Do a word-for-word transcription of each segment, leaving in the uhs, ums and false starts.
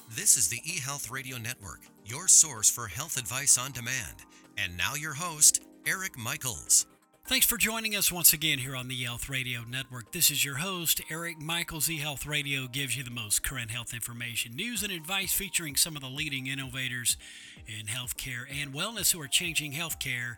This is the eHealth Radio Network, your source for health advice on demand. And now your host, Eric Michaels. Thanks for joining us once again here on the eHealth Radio Network. This is your host, Eric Michaels. eHealth Radio gives you the most current health information, news, and advice featuring some of the leading innovators in healthcare and wellness who are changing healthcare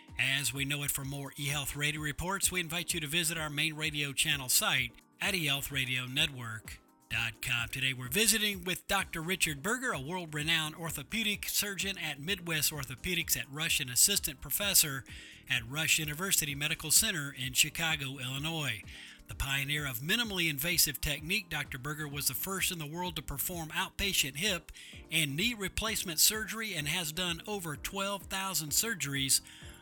as we know it. For more eHealth Radio reports, we invite you to visit our main radio channel site at e health radio network dot com. Today we're visiting with Doctor Richard Berger, a world-renowned orthopedic surgeon at Midwest Orthopedics at Rush and assistant professor at Rush University Medical Center in Chicago, Illinois. The pioneer of minimally invasive technique, Doctor Berger was the first in the world to perform outpatient hip and knee replacement surgery and has done over twelve thousand surgeries,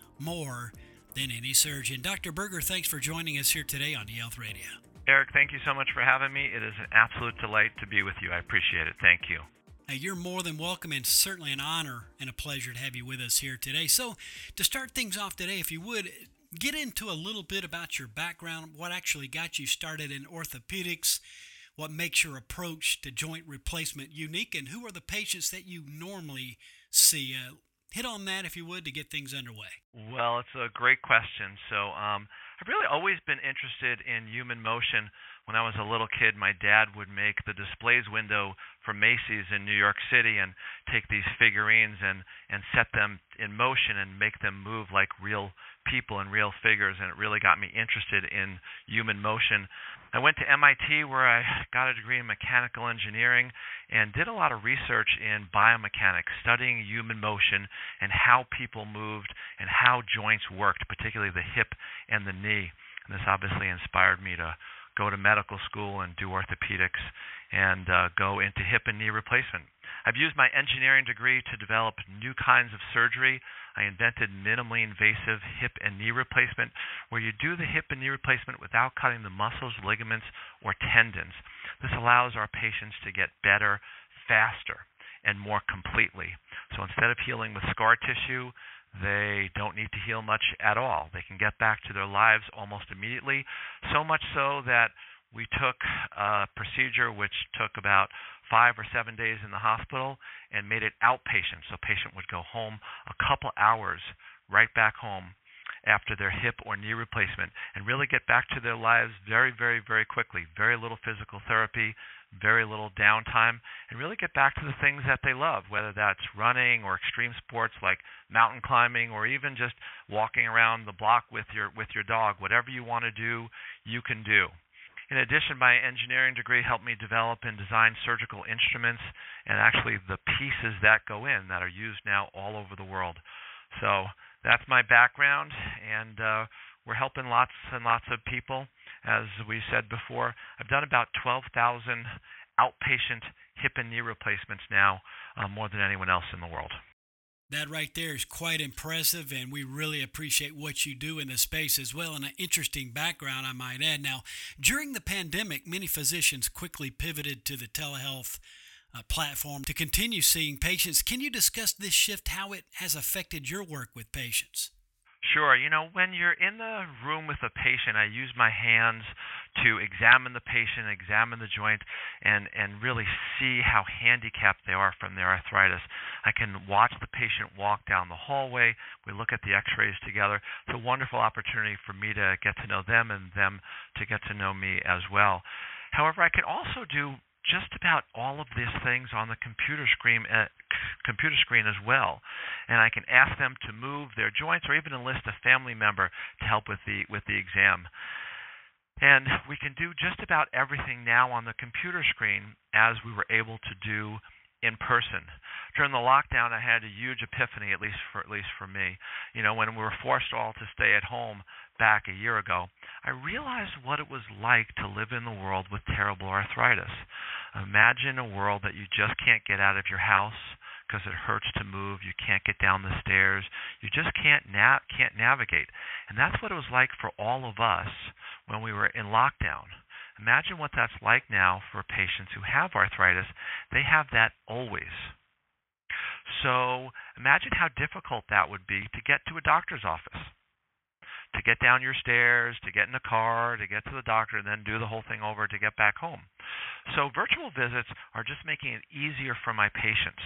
more than any surgeon. Doctor Berger, thanks for joining us here today on eHealth Radio. Eric, thank you so much for having me. It is an absolute delight to be with you. I appreciate it. Thank you. Now, you're more than welcome, and certainly an honor and a pleasure to have you with us here today. So to start things off today, if you would, get into a little bit about your background, what actually got you started in orthopedics, what makes your approach to joint replacement unique, and who are the patients that you normally see. Uh, hit on that, if you would, to get things underway. Well, it's a great question. So um, I've really always been interested in human motion. When I was a little kid, my dad would make the displays window for Macy's in New York City and take these figurines and, and set them in motion and make them move like real people and real figures, and it really got me interested in human motion. I went to M I T where I got a degree in mechanical engineering and did a lot of research in biomechanics, studying human motion and how people moved and how joints worked, particularly the hip and the knee. And this obviously inspired me to go to medical school and do orthopedics and uh, go into hip and knee replacement. I've used my engineering degree to develop new kinds of surgery. I invented minimally invasive hip and knee replacement, where you do the hip and knee replacement without cutting the muscles, ligaments, or tendons. This allows our patients to get better, faster, and more completely. So instead of healing with scar tissue, they don't need to heal much at all. They can get back to their lives almost immediately, so much so that we took a procedure which took about five or seven days in the hospital and made it outpatient. So a patient would go home a couple hours, right back home after their hip or knee replacement, and really get back to their lives very, very, very quickly. Very little physical therapy, very little downtime, and really get back to the things that they love, whether that's running or extreme sports like mountain climbing or even just walking around the block with your with your dog. Whatever you want to do, you can do. In addition, my engineering degree helped me develop and design surgical instruments and actually the pieces that go in that are used now all over the world. So that's my background, and uh, we're helping lots and lots of people. As we said before, I've done about twelve thousand outpatient hip and knee replacements now, uh, more than anyone else in the world. That right there is quite impressive, and we really appreciate what you do in this space as well, and an interesting background, I might add. Now, during the pandemic, many physicians quickly pivoted to the telehealth uh, platform to continue seeing patients. Can you discuss this shift, how it has affected your work with patients? Sure. You know, when you're in the room with a patient, I use my hands to examine the patient, examine the joint, and, and really see how handicapped they are from their arthritis. I can watch the patient walk down the hallway. We look at the x-rays together. It's a wonderful opportunity for me to get to know them and them to get to know me as well. However, I can also do just about all of these things on the computer screen, uh, computer screen as well, and I can ask them to move their joints or even enlist a family member to help with the with the exam. And we can do just about everything now on the computer screen as we were able to do in person. During the lockdown, I had a huge epiphany, at least for at least for me. You know, when we were forced all to stay at home back a year ago, I realized what it was like to live in the world with terrible arthritis. Imagine a world that you just can't get out of your house because it hurts to move. You can't get down the stairs. You just can't na- can't navigate. And that's what it was like for all of us when we were in lockdown. Imagine what that's like now for patients who have arthritis. They have that always. So imagine how difficult that would be to get to a doctor's office, to get down your stairs, to get in a car, to get to the doctor, and then do the whole thing over to get back home. So virtual visits are just making it easier for my patients,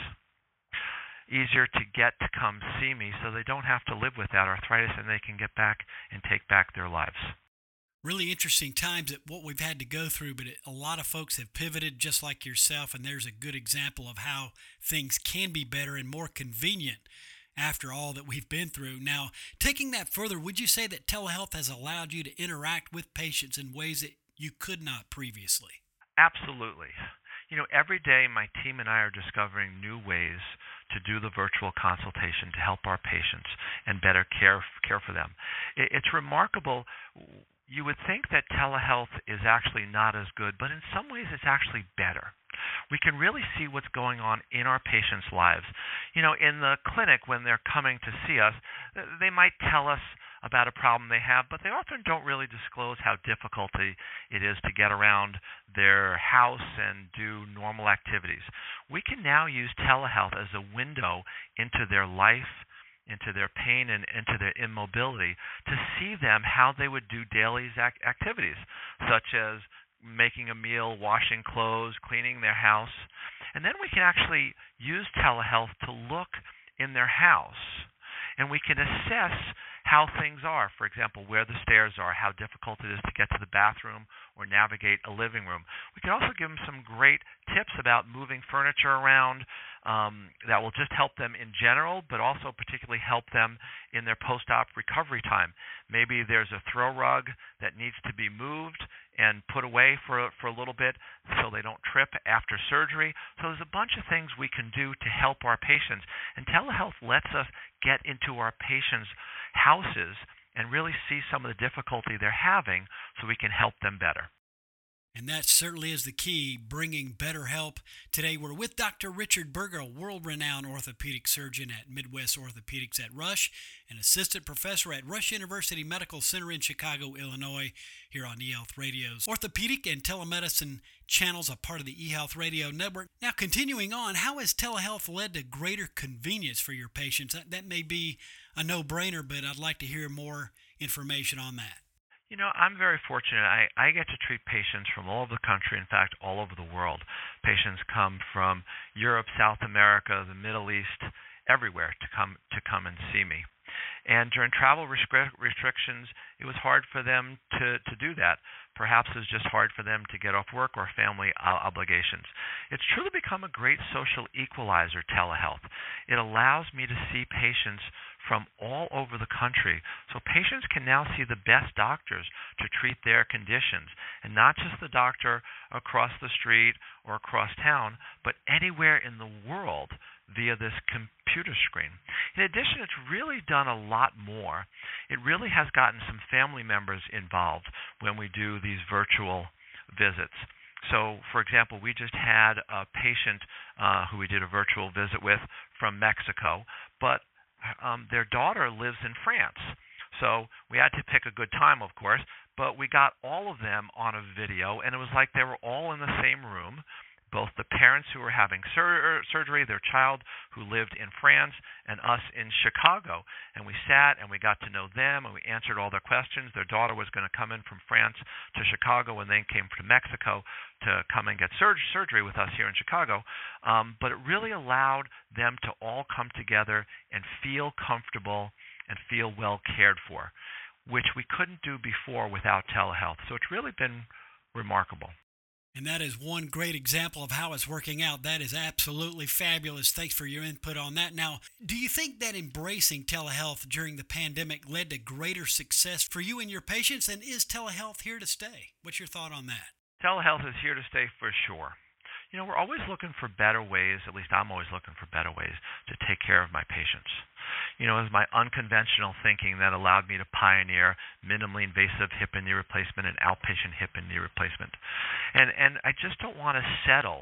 easier to get to come see me so they don't have to live with that arthritis and they can get back and take back their lives. Really interesting times at what we've had to go through, but it, a lot of folks have pivoted just like yourself, and there's a good example of how things can be better and more convenient after all that we've been through. Now, taking that further, would you say that telehealth has allowed you to interact with patients in ways that you could not previously? Absolutely. You know, every day my team and I are discovering new ways to do the virtual consultation to help our patients and better care care for them. It, it's remarkable. You would think that telehealth is actually not as good, but in some ways it's actually better. We can really see what's going on in our patients' lives. You know, in the clinic when they're coming to see us, they might tell us about a problem they have, but they often don't really disclose how difficult it is to get around their house and do normal activities. We can now use telehealth as a window into their life, into their pain, and into their immobility to see them how they would do daily ac- activities, such as making a meal, washing clothes, cleaning their house. And then we can actually use telehealth to look in their house, and we can assess how things are. For example, where the stairs are, how difficult it is to get to the bathroom or navigate a living room. We can also give them some great tips about moving furniture around um, that will just help them in general, but also particularly help them in their post-op recovery time. Maybe there's a throw rug that needs to be moved and put away for, for a little bit so they don't trip after surgery. So there's a bunch of things we can do to help our patients. And telehealth lets us get into our patients' houses and really see some of the difficulty they're having so we can help them better. And that certainly is the key, bringing better help. Today we're with Doctor Richard Berger, a world-renowned orthopedic surgeon at Midwest Orthopedics at Rush, an assistant professor at Rush University Medical Center in Chicago, Illinois, here on eHealth Radio's orthopedic and telemedicine channels, a part of the eHealth Radio Network. Now, continuing on, how has telehealth led to greater convenience for your patients? That, that may be a no-brainer, but I'd like to hear more information on that. You know, I'm very fortunate. I, I get to treat patients from all over the country, in fact, all over the world. Patients come from Europe, South America, the Middle East, everywhere to come to come and see me. And during travel restri- restrictions, it was hard for them to, to do that. Perhaps it was just hard for them to get off work or family obligations. It's truly become a great social equalizer, telehealth. It allows me to see patients from all over the country. So patients can now see the best doctors to treat their conditions, and not just the doctor across the street or across town, but anywhere in the world via this computer screen. In addition, it's really done a lot more. It really has gotten some family members involved when we do these virtual visits. So, for example, we just had a patient uh, who we did a virtual visit with from Mexico, but um, their daughter lives in France. So we had to pick a good time, of course, but we got all of them on a video, and it was like they were all in the same room, both the parents who were having sur- surgery, their child who lived in France, and us in Chicago. And we sat and we got to know them, and we answered all their questions. Their daughter was going to come in from France to Chicago and then came to Mexico to come and get sur- surgery with us here in Chicago. Um, but it really allowed them to all come together and feel comfortable and feel well cared for, which we couldn't do before without telehealth. So it's really been remarkable. And that is one great example of how it's working out. That is absolutely fabulous. Thanks for your input on that. Now, do you think that embracing telehealth during the pandemic led to greater success for you and your patients? And is telehealth here to stay? What's your thought on that? Telehealth is here to stay for sure. You know, we're always looking for better ways, at least I'm always looking for better ways to take care of my patients. You know, it was my unconventional thinking that allowed me to pioneer minimally invasive hip and knee replacement and outpatient hip and knee replacement. And and I just don't want to settle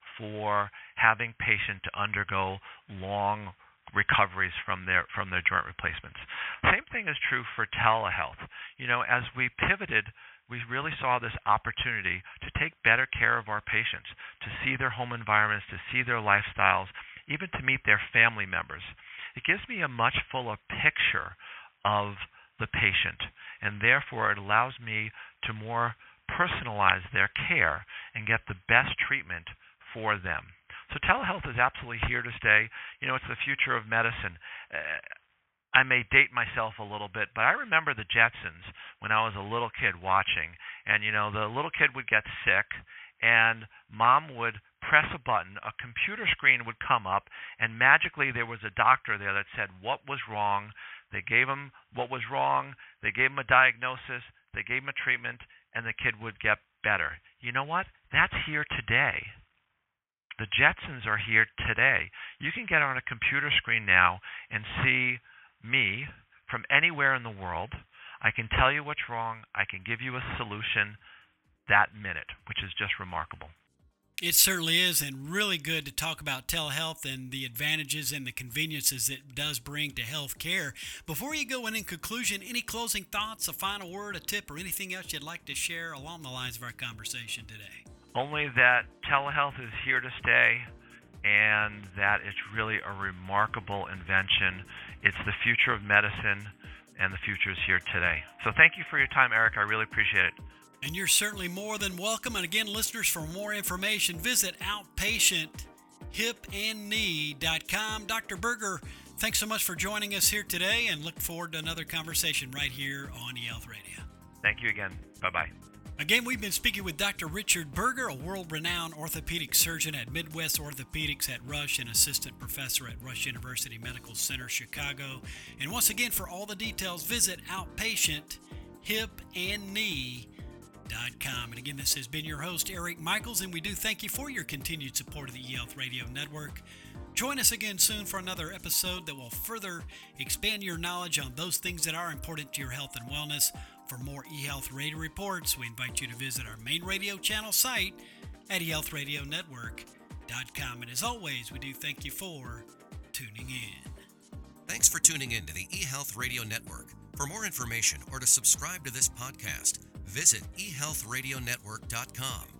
for having patients to undergo long recoveries from their from their joint replacements. Same thing is true for telehealth. You know, as we pivoted, we really saw this opportunity to take better care of our patients, to see their home environments, to see their lifestyles, even to meet their family members. It gives me a much fuller picture of the patient, and therefore it allows me to more personalize their care and get the best treatment for them. So telehealth is absolutely here to stay. You know, it's the future of medicine. Uh, I may date myself a little bit, but I remember the Jetsons when I was a little kid watching. And, you know, the little kid would get sick, and mom would press a button, a computer screen would come up, and magically there was a doctor there that said what was wrong. They gave him what was wrong. They gave him a diagnosis. They gave him a treatment, and the kid would get better. You know what? That's here today. The Jetsons are here today. You can get on a computer screen now and see me from anywhere in the world. I can tell you what's wrong. I can give you a solution that minute, which is just remarkable. It certainly is, and really good to talk about telehealth and the advantages and the conveniences it does bring to health care. Before you go, and in conclusion, any closing thoughts, a final word, a tip, or anything else you'd like to share along the lines of our conversation today? Only that telehealth is here to stay, and that it's really a remarkable invention. It's the future of medicine, and the future is here today. So thank you for your time, Eric. I really appreciate it. And you're certainly more than welcome. And again, listeners, for more information, visit outpatient hip and knee dot com. Doctor Berger, thanks so much for joining us here today, and look forward to another conversation right here on eHealth Radio. Thank you again. Bye-bye. Again, we've been speaking with Doctor Richard Berger, a world-renowned orthopedic surgeon at Midwest Orthopedics at Rush and assistant professor at Rush University Medical Center, Chicago. And once again, for all the details, visit outpatient hip and knee dot com. And again, this has been your host, Eric Michaels, and we do thank you for your continued support of the eHealth Radio Network. Join us again soon for another episode that will further expand your knowledge on those things that are important to your health and wellness. For more eHealth Radio reports, we invite you to visit our main radio channel site at e health radio network dot com. And as always, we do thank you for tuning in. Thanks for tuning in to the eHealth Radio Network. For more information or to subscribe to this podcast, visit e health radio network dot com.